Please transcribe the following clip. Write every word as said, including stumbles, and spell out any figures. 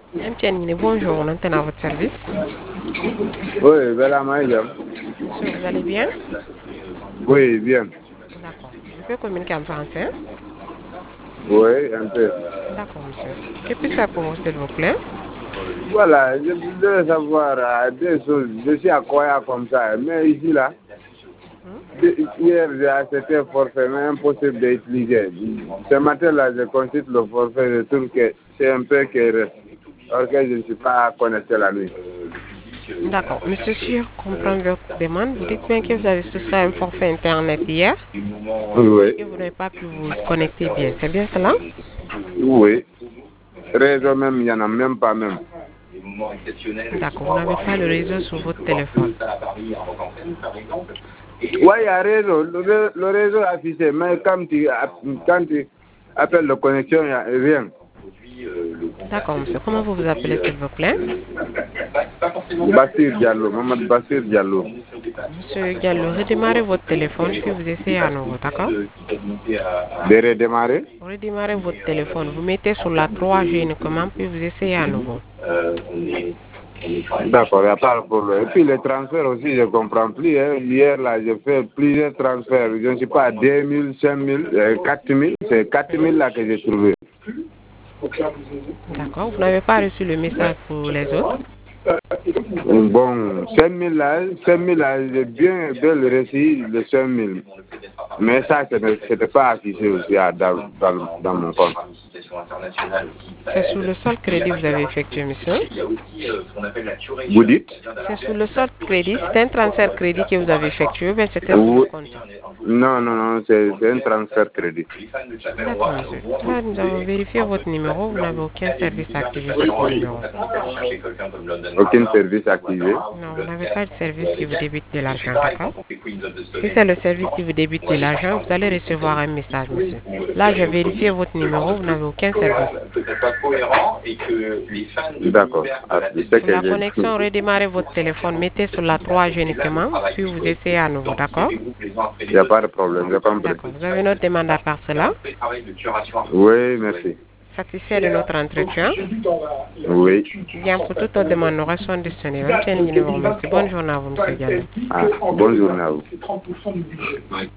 M T N, bonjour, on est à votre service. Oui, Bella Maïga. Monsieur, vous allez bien? Oui, bien. D'accord. On peut communiquer en français? Oui, un peu. D'accord, monsieur. Que puis-je faire pour vous, s'il vous plaît? Voilà, je voudrais savoir euh, deux choses. Je suis à Koya comme ça, mais ici, là, Hmm? de- hier, j'ai acheté un forfait, mais impossible d'utiliser. Ce matin-là, je consulte le forfait, je trouve que c'est un peu que alors que je ne suis pas connecté la nuit. D'accord. Monsieur, si je comprends votre demande, vous dites bien que vous avez souscrit à un forfait Internet hier et Oui, que vous n'avez pas pu vous connecter bien. C'est bien cela? oui. Réseau même, il n'y en a même pas même. D'accord. Vous n'avez pas le réseau sur votre téléphone. Oui, il y a réseau, le, ré- le réseau affiché, mais quand tu, app- quand tu appelles la connexion, il n'y a rien. D'accord, monsieur. Comment vous vous appelez, s'il vous plaît? Bassir Diallo, Mamadou Bassir Diallo. Monsieur Gallo, redémarrez votre téléphone puis vous essayez à nouveau, d'accord? De redémarrer? Redémarrez votre téléphone. Vous mettez sur la trois G uniquement puis vous essayez à nouveau. D'accord, il n'y a pas de problème. Et puis les transferts aussi, je ne comprends plus. Hein. Hier, là, j'ai fait plusieurs transferts. Je ne sais pas, deux mille, cinq mille, euh, quatre mille. C'est quatre mille là que j'ai trouvé. D'accord. Vous n'avez pas reçu le message pour les autres? Bon, cinq mille là, cinq mille là, j'ai bien, bien le récit de cinq mille. Mais ça, ce n'était pas affiché aussi à- dans, dans, dans mon compte. C'est sur le seul crédit que vous avez effectué, monsieur? Vous dites? C'est sur le seul crédit. C'est un transfert crédit que vous avez effectué ou bien c'était sur le Oui. compte? Non, non, non, c'est c'est un transfert crédit. D'accord, monsieur. Là, nous avons vérifié votre numéro. Vous n'avez aucun service activé sur ce numéro. Aucun service activé. Non, vous n'avez pas de service qui vous débite de l'argent, d'accord? Si c'est le service qui vous débite de l'argent, vous allez recevoir un message, monsieur. Là, j'ai vérifié votre numéro, vous n'avez aucun service. D'accord. Ah, c'est ce Pour la que j'ai. connexion, redémarrez votre téléphone, mettez sur la trois G uniquement, puis vous essayez à nouveau, d'accord? Il n'y a pas de problème, j'ai compris. D'accord. Vous avez une autre demande à part cela? Oui, merci. Satisfait de notre entretien? Oui. Bien, pour toute autre demande, nous restons disponibles. Tiens, nous vous remercie. Bonne journée à vous, monsieur Gallo. Ah, bonne journée à vous.